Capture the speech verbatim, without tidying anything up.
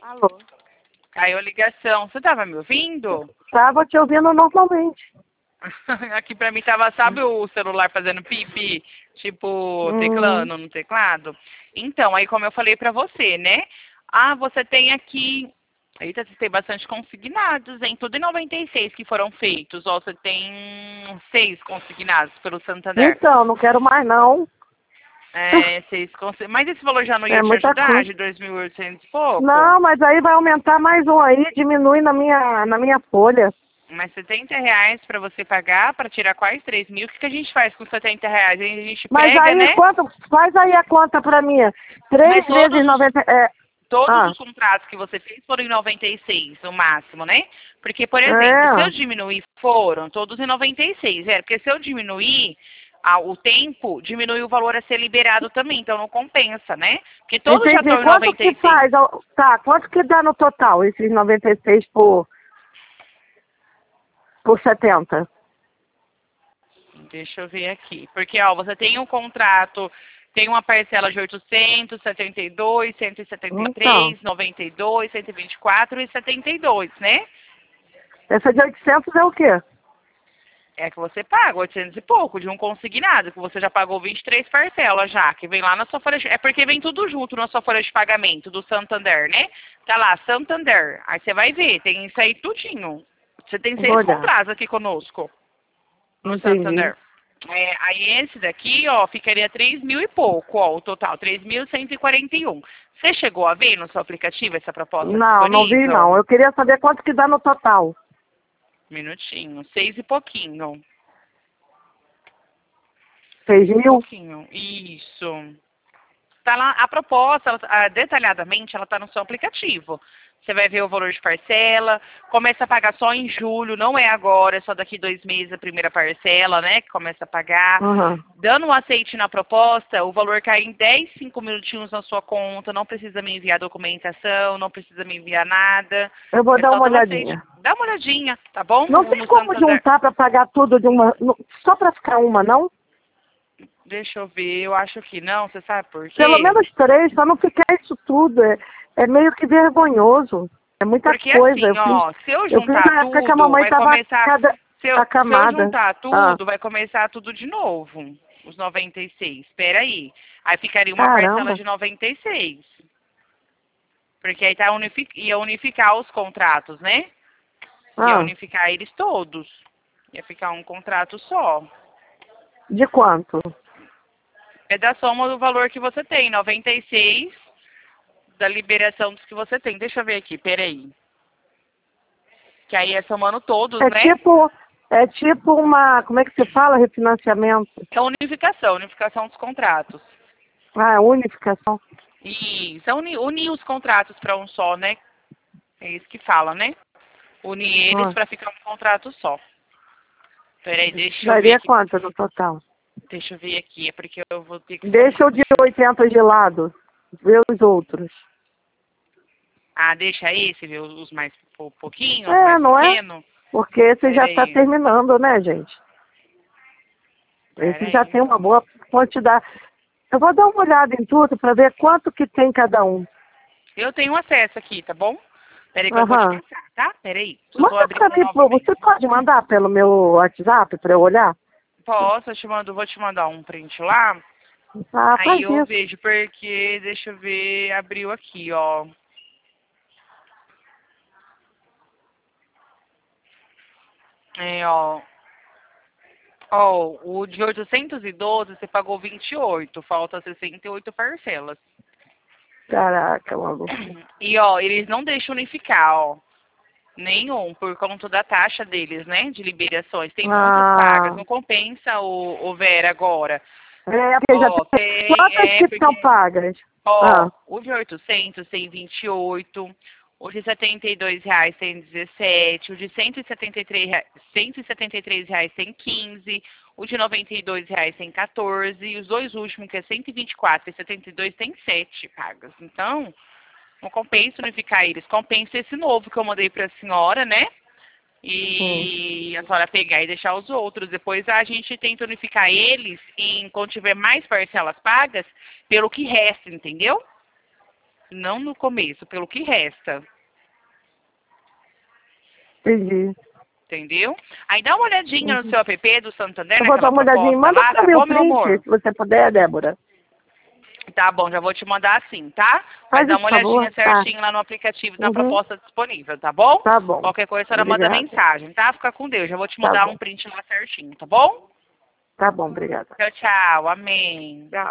Alô? Caiu a ligação. Você tava me ouvindo? Tava te ouvindo normalmente. Aqui pra mim tava, sabe o celular fazendo pipi, tipo, Hum. teclando no teclado? Então, aí como eu falei pra você, né? Ah, você tem aqui... Eita, você tem bastante consignados, hein? Tudo em noventa e seis que foram feitos. Ó, você tem seis consignados pelo Santander. Então, não quero mais não. É, seis consi... Mas esse valor já não ia É te muita ajudar, coisa. de dois mil e oitocentos e pouco? Não, mas aí vai aumentar mais um aí, diminui na minha, na minha folha. Mas setenta reais pra você pagar, pra tirar quase três mil, o que, que a gente faz com setenta reais? A gente Mas pega, aí, né? quanto, faz aí a conta pra mim. Três Mas todos vezes os, noventa... É, todos ah, os contratos que você fez foram em noventa e seis, o máximo, né? Porque, por exemplo, se eu é, diminuir, foram todos em noventa e seis, é, porque se eu diminuir ah, o tempo, diminui o valor a ser liberado também, então não compensa, né? Porque todos já entendi. estão em Quanto noventa que e seis. faz? ó, Tá, quanto que dá no total esses noventa e seis por, por setenta? Deixa eu ver aqui. Porque, ó, você tem um contrato, tem uma parcela de oitocentos, setenta e dois, cento e setenta e Então, três, noventa e dois, cento e vinte e quatro e setenta e dois, né? essa de oitocentos é o quê? É que você paga oitocentos e pouco de um consignado, que você já pagou vinte e três parcelas já, que vem lá na sua folha de... É porque vem tudo junto na sua folha de pagamento do Santander, né? Tá lá, Santander. Aí você vai ver, tem isso aí tudinho. Você tem Vou seis olhar. contratos aqui conosco no Entendi. Santander. É, aí esse daqui, ó, ficaria três mil e pouco, ó, o total, três mil cento e quarenta e um. Você chegou a ver no seu aplicativo essa proposta Não, não vi disponível? não. Eu queria saber quanto que dá no total. Minutinho, seis e pouquinho. Seis Seis e mil? pouquinho, isso. Tá lá, a proposta, ela, ah, detalhadamente, ela está no seu aplicativo. Você vai ver o valor de parcela, começa a pagar só em julho, não é agora, é só daqui dois meses a primeira parcela, né, que começa a pagar. Uhum. Dando um aceite na proposta, o valor cai em dez, cinco minutinhos na sua conta, não precisa me enviar documentação, não precisa me enviar nada. Eu vou É dar só uma dar um aceite. olhadinha. Dá uma olhadinha, tá bom? Não No, tem no como Santander. juntar para pagar tudo de uma... no- Só para ficar uma, não? Deixa eu ver, eu acho que não, você sabe por Pelo quê? menos três, para não ficar isso tudo. É, é meio que vergonhoso. É muita Porque coisa. assim, Eu fiz, ó, se eu eu fiz juntar na época que a tudo, mamãe vai estava começar. cada Se eu, se eu acamada. juntar Ah, tudo, vai começar tudo de novo. Os noventa e seis. Espera aí. Aí ficaria uma parcela caramba. de noventa e seis. Porque aí tá unific... ia unificar os contratos, né? Ia Ah, unificar eles todos. Ia ficar um contrato só. de quanto? É da soma do valor que você tem, noventa e seis da liberação dos que você tem. Deixa eu ver aqui, peraí. Que aí é somando todos, É né? tipo, é tipo uma, como é que se fala? Refinanciamento. É unificação, unificação dos contratos. Ah, unificação. Isso, é unir, unir os contratos para um só, né? É isso que fala, né? Unir eles Ah, para ficar um contrato só. Peraí, deixa eu ver daria aqui. quanto no total? Deixa eu ver aqui, é porque eu vou ter que fazer. Deixa o de oitenta de lado. Vê os outros. Ah, deixa esse, viu? Os mais pou- pouquinho, os É, mais não é? pequenos. Porque esse já está Peraí, terminando, né, gente? Esse já peraí, tem uma então. boa quantidade. Eu vou dar uma olhada em tudo para ver quanto que tem cada um. Eu tenho acesso aqui, tá bom? Peraí que eu vou te Aham. passar, tá? Peraí, eu tô Manda para abrindo mim, pô, novamente. você pode mandar pelo meu WhatsApp para eu olhar? Posso, eu te mando, vou te mandar um print lá. Ah, Aí faz eu isso. vejo, porque, deixa eu ver, abriu aqui, ó. É, ó. Ó, o de oitocentos e doze você pagou vinte e oito, falta sessenta e oito parcelas. Caraca, maluco. E, ó, eles não deixam unificar, ó. Nenhum, por conta da taxa deles, né? De liberações. Tem muitas pagas, Ah, não compensa o, o Vera agora. é, porque já Ó, tem. tem, Quantas é, que são porque pagas? ó, Ah, o de oitocentos tem vinte e oito, o de setenta e dois reais tem dezessete, o de cento e setenta e três, rea- cento e setenta e três reais tem quinze, o de noventa e dois reais tem quatorze, e os dois últimos, que é cento e vinte e quatro e setenta e dois, tem sete pagas. Então, não compensa unificar eles, compensa esse novo que eu mandei para a senhora, né? hum. E a senhora pegar e deixar os outros. Depois a gente tenta unificar eles em quando tiver mais parcelas pagas, pelo que resta, entendeu? Não no começo, pelo que resta. Entendi. Entendeu? Aí dá uma olhadinha Uhum. no seu app do Santander, Eu vou dar naquela uma olhadinha. proposta Manda lá, pra tá mim o bom, meu amor? print, se você puder, Débora. Tá bom, já vou te mandar assim, tá? Mas Faz dá esse uma olhadinha favor. Tá. certinho lá no aplicativo, na Uhum. proposta disponível, tá bom? Tá bom. Qualquer coisa, a senhora manda Obrigada. mensagem, tá? Fica com Deus. Já vou te Tá mandar bom. um print lá certinho, tá bom? Tá bom, obrigada. Tchau, tchau. Amém. Tchau.